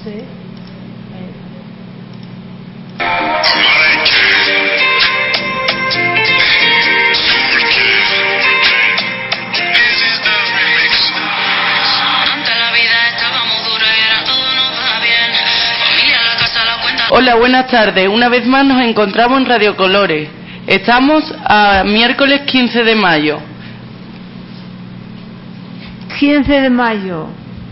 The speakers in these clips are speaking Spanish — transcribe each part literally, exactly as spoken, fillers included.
sé. Eh. Hola, buenas tardes. Una vez más nos encontramos en Radio Colores. Estamos a miércoles quince de mayo. quince de mayo.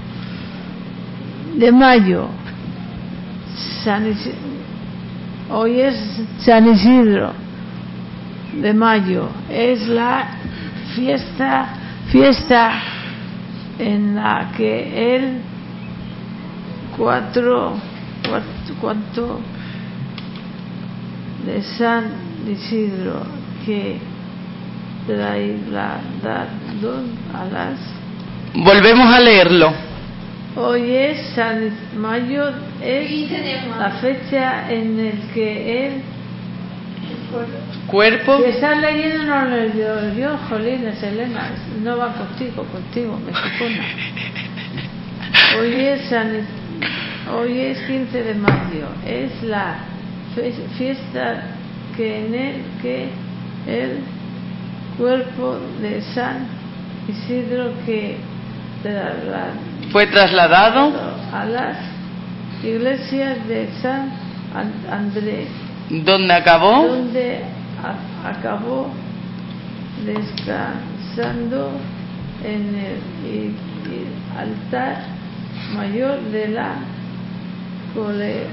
De mayo. San Isidro. Hoy es San Isidro. De mayo. Es la fiesta, fiesta en la que el cuatro, cuatro, cuatro de San Isidro que trasladado a las. Volvemos a leerlo. Hoy es San Mayo, es la fecha en el que el cuerpo. Si estás leyendo no lo leo yo, jolines, Elena, no va contigo, contigo, mexicana. Hoy es San, hoy es quince de mayo, es la fiesta que en el que el cuerpo de San Isidro que fue trasladado a las iglesias de San Andrés, donde acabó donde a, acabó descansando en el, el, el altar mayor de la colegiata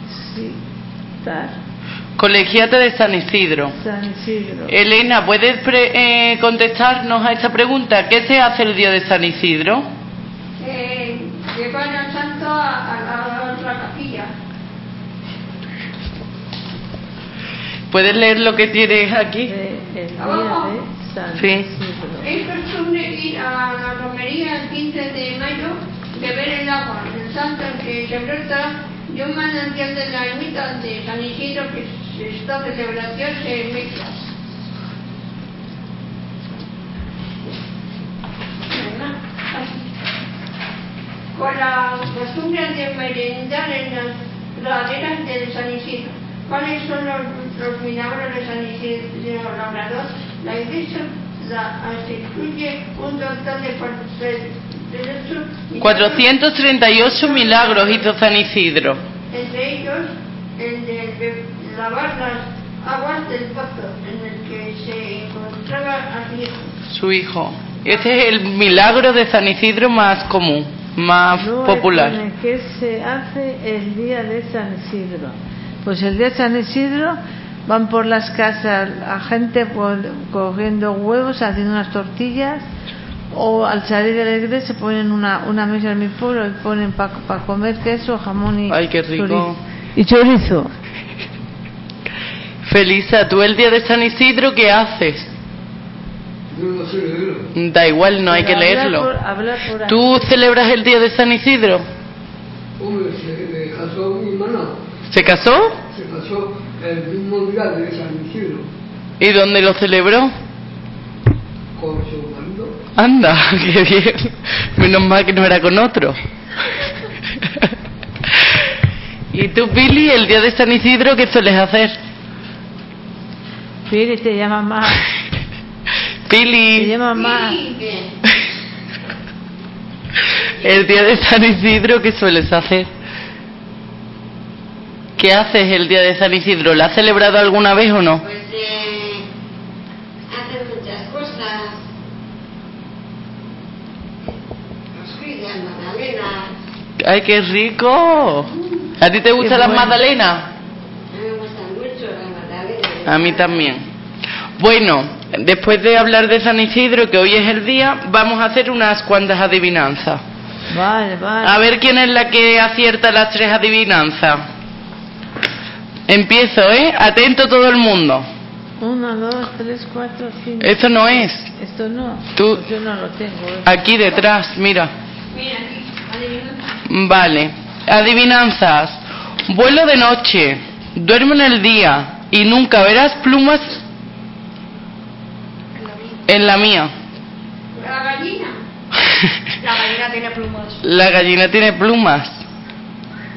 Colegiata de San Isidro. San Isidro. Elena, ¿puedes pre, eh, contestarnos a esta pregunta? ¿Qué se hace el día de San Isidro? Eh, llevar al santo a, a la otra capilla. ¿Puedes leer lo que tienes aquí? De, el día de San sí. Isidro. Es costumbre ir a la romería el quince de mayo, beber el agua del santo que se brota de un manantial de la ermita de San Isidro, que esta celebración se mezcla. Con la costumbre de merendar en las laderas de San Isidro. ¿Cuáles son los, los milagros de San Isidro Labrador? La Iglesia la atribuye un total de cuatrocientos treinta y ocho milagros hizo San Isidro. Entre ellos, el de lavar las aguas del pozo en el que se encontraba a su hijo. Su hijo. Este es el milagro de San Isidro más común, más no popular. ¿Qué se hace el día de San Isidro? Pues el día de San Isidro van por las casas a gente cogiendo huevos, haciendo unas tortillas, o al salir de la iglesia ponen una, una mesa en mi pueblo y ponen para pa comer queso, jamón y Ay, qué rico. chorizo. Y chorizo. Felisa, ¿tú el día de San Isidro qué haces? No lo sé leerlo. Da igual, no hay que leerlo. Por, hablar por ¿Tú celebras el día de San Isidro? Hombre, se casó mi hermana. ¿Se casó? Se casó el mismo día de San Isidro. ¿Y dónde lo celebró? Con su marido. Anda, qué bien. Menos mal que no era con otro. ¿Y tú, Pili, el día de San Isidro qué sueles hacer? Pili, te llama más. Pili. Te llama más. El día de San Isidro, ¿qué sueles hacer? ¿Qué haces el día de San Isidro? ¿La has celebrado alguna vez o no? Pues eh, hacen muchas cosas. Rosquillas, magdalenas. ¡Ay, qué rico! ¿A ti te gustan las magdalenas? A mí me gustan mucho las magdalenas. A mí también. Bueno, después de hablar de San Isidro, que hoy es el día, vamos a hacer unas cuantas adivinanzas. Vale, vale. A ver quién es la que acierta las tres adivinanzas. Empiezo, ¿eh? Atento todo el mundo. Uno, dos, tres, cuatro, cinco. Esto no es. Esto no. Tú. Pues yo no lo tengo. ¿Eh? Aquí detrás, mira. Mira aquí, adivinanza. Vale. Adivinanzas. Vuelo de noche, duermo en el día y nunca verás plumas en la mía. La gallina. La gallina tiene plumas. La gallina tiene plumas.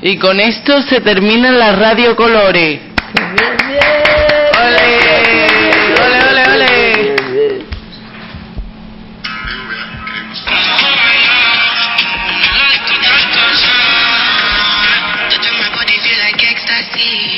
Y con esto se termina la Radio Colores. Bien, bien. ¡Ole! ¡Ole, ole, ole! Touch on my body, feel like ecstasy.